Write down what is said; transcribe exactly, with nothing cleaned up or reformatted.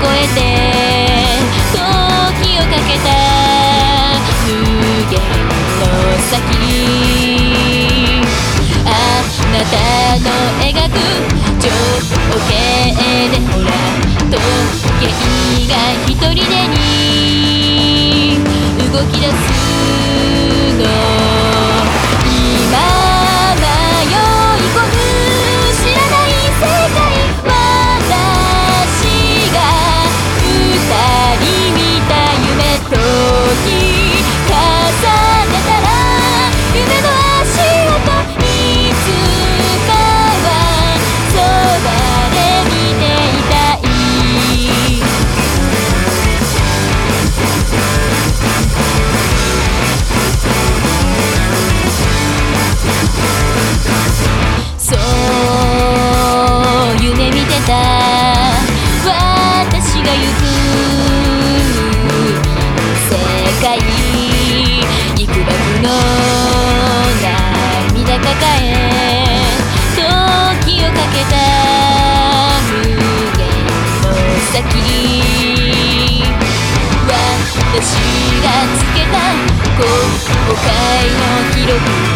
えて時をかけた無限の先、あなたの描く情景でほら時計が一人でに動き出すの、今迷い込む知らない世界、私が二人見た夢とに重ねたら夢の足音、いつかはそばで見ていたい。そう夢見てた私が行く世界、幾ばくの涙抱え時をかけた無限の先、私がつけた後悔の記録